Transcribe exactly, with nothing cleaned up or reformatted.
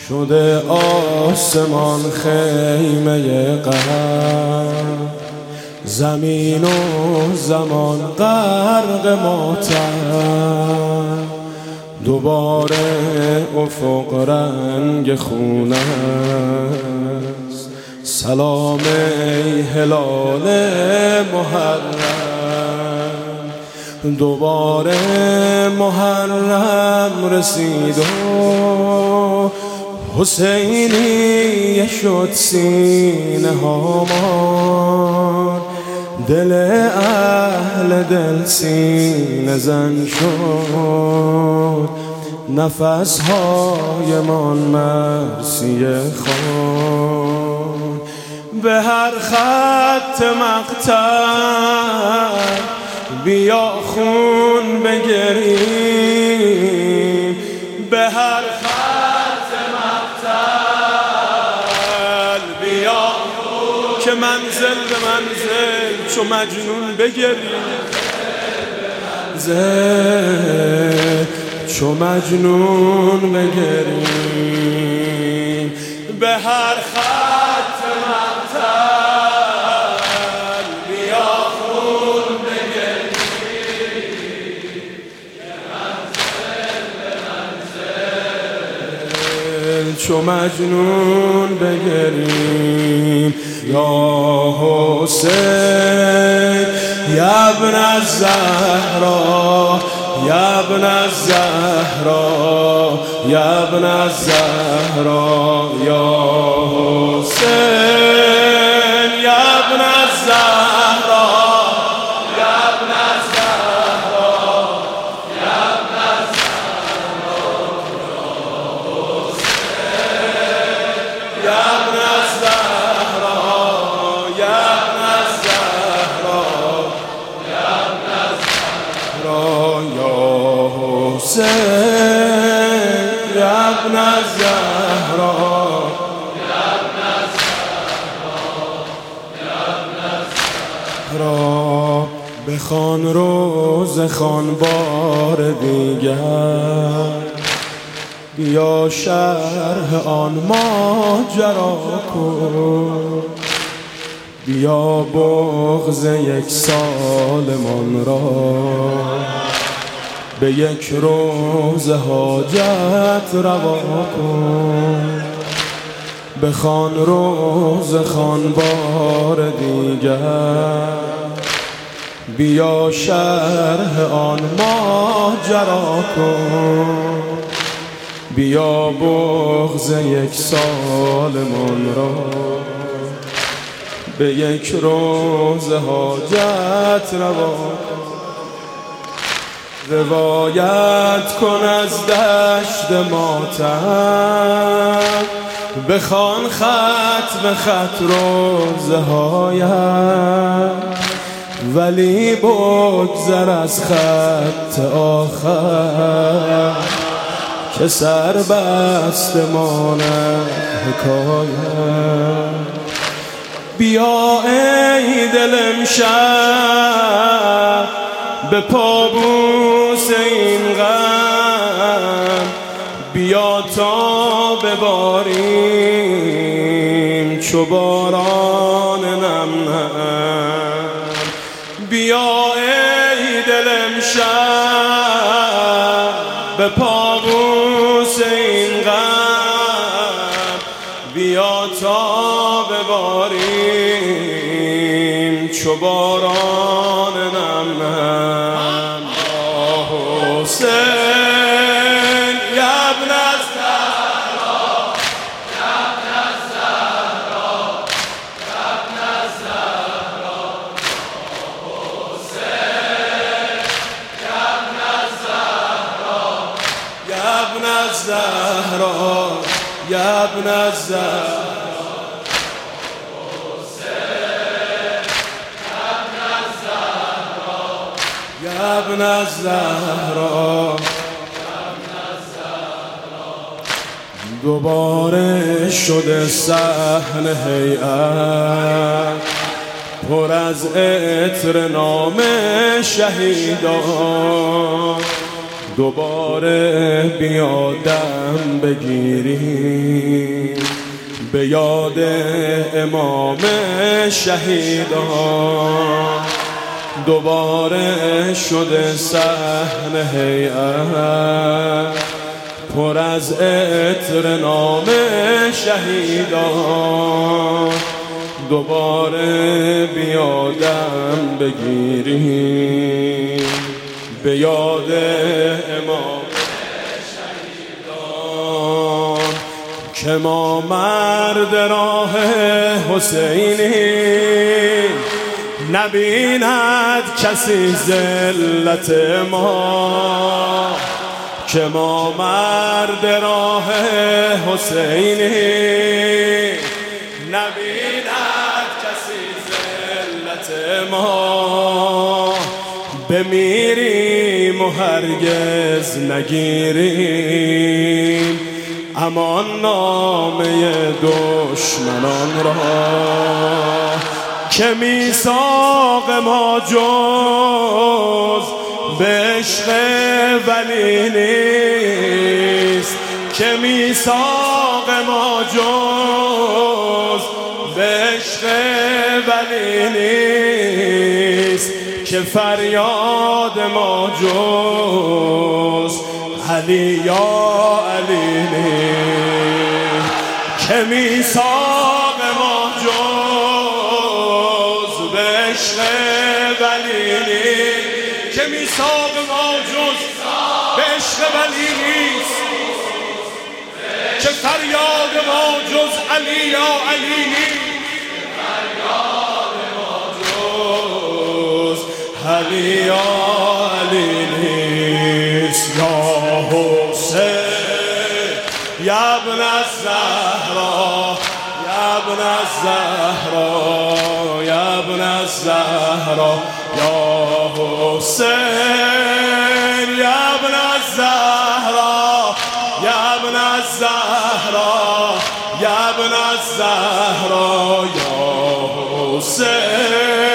شده آسمان خیمه غم، زمین و زمان غرق ماتم. دوباره افق رنگ خونه است، سلام ای هلال محرم. دوباره محرم رسید و حسینیه شد سینه هامان. دل اهل دل سینه زن شد، نفس های من مرسی خوان. به هر خط مقتل بیا خون بگریم، به هر خط مقتل بیا که منزل به منزل چو مجنون بگریم، زل چو مجنون بگریم. به هر خط مقتل بیا خون بگریم، که منزل به منزل چو مجنون بگریم. یا حسین یا ابن الزهرا، یا ابن الزهرا، یا ابن الزهرا. یا حسین یا ابن الزهرا، یا ابن الزهرا، یا ابن الزهرا. یا ابن الزهرا، یا ابن الزهرا، یا ابن الزهرا. یا حسین یا ابن الزهرا، یا ابن الزهرا، یا ابن الزهرا. بخوان روز خوان بار دیگر، بیا شرح آن ماجرا کن. بیا بغض یک سالمان را به یک روز حاجت روا کن. بخوان روز خوان بار دیگر، بیا شرح آن ماجرا کن. بیا بغض یک سالمان را به یک روز حاجت روا کن. روایت کن از دشت ماتم، بخوان خط به خط روزهایم. ولی بگذر از خط آخر که سر بست ماند حکایم. بیا ای دل امشب به پابوس این غم، بیا تا بباریم چو باران نم نم. بیا ای دل امشب به پابوس این غم، بیا تا بباریم چو باران نم نم. یا حسین یا ابن الزهرا، یا ابن الزهرا، یا ابن الزهرا. حسین یا ابن الزهرا، یا ابن الزهرا، یا ابن الزهرا. یا ابن الزهرا. دوباره شده صحن هیئت پر از عطر نام شهیدان. دوباره بیا دم بگیریم به یاد امام شهیدان دوباره شده صحن هیئت پر از عطر نام شهیدان دوباره بیادم بگیریم به یاد امام شهیدان که ما مرد راه حسینی نبیند کسی ذلت ما که ما مرد راه حسینی نبیند کسی ذلت ما بمیریم و هرگز نگیریم امان نامه دشمنان را که میثاق ما جز به عشق ولی نیست که میثاق ما جز به عشق ولی نیست که فریاد ما جز علی یا علی نیست که میثاق ما جز به عشق ولی نیست که میثاق ما جز به عشق ولی نیست که فریاد ما جز علی یا علی نیست علی یا علی نیست یا حسین یا ابن الزهرا یا ابن الزهرا یا ابن الزهرا یا حسین یا ابن الزهرا یا ابن الزهرا یا ابن الزهرا یا حسین